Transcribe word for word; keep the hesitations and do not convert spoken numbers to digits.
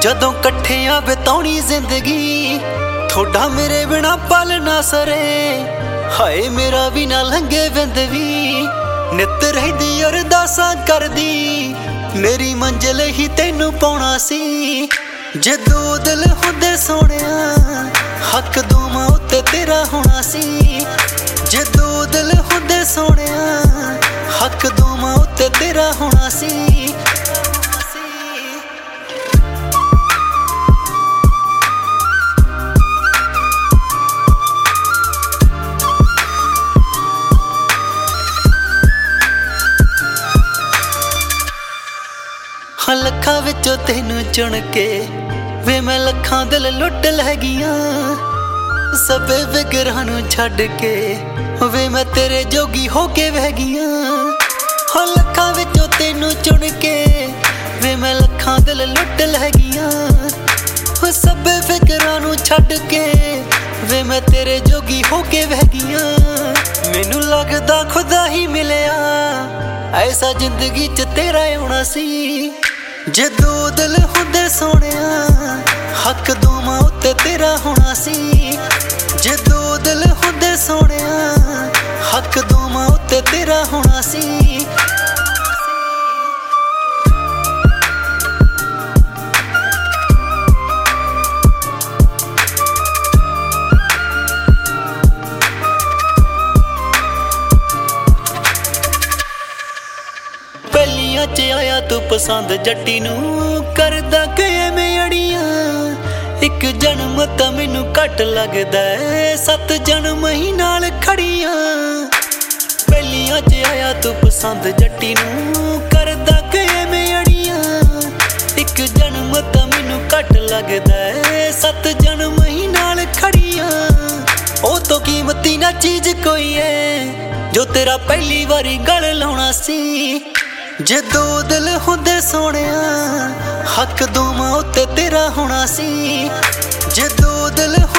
जदों कट्ठियां बिताउणी जिंदगी थोड़ा मेरे बिना पल ना सरे। हाय मेरा भी ना लंघे बिंद भी नित रहिंदी अरदासां करदी मेरी मंजिल ही तैनू पाउणा सी। जे दो दिल हुंदे सोहणिया हक दोवां उत्ते तेरा होना सी। जे दो दिल हुंदे सोहणिया हक दोवां उत्ते तेरा होना सी। लखां विचों तैनू चुन के वे मैं लखां दिल लुट लै गईयां। सबे फिकरां नू छड्ड के वे मैं तेरे जोगी हो के बह गईयां। लखां विचों तैनू चुन के वे मैं लखां दिल लुट लै गईयां। सबे फिकरां नू छड्ड के वे मैं तेरे जोगी हो के बह गईयां। मैनू लगदा खुदा ही मिलिया ऐसा जिंदगी च तेरा होना सी। जे दो दिल हुंदे सोहणिया हक दोवां उत्ते तेरा होना सी। जे दो दिल हुंदे सोहणिया हक दोवां उत्ते तेरा होना सी। पहलियां च आया तू पसंद जट्टी नू करदा किवें अड़ियां। एक जन्म तां मैनू घट लगदा है सत जन्म ही नाल खड़ियां। पहलियां च आया तू पसंद जट्टी नू करदा किवें अड़ियां। एक जन्म तां मैनू घट लगदा है सत जन्म ही नाल खड़ियां। ओ तो कीमती ना चीज कोई है जो तेरा पहली वारी गल लाउणा सी। जे दो दिल हुंदे सोहणिया हक दोवां उत्ते तेरा होना सी। जे दो दिल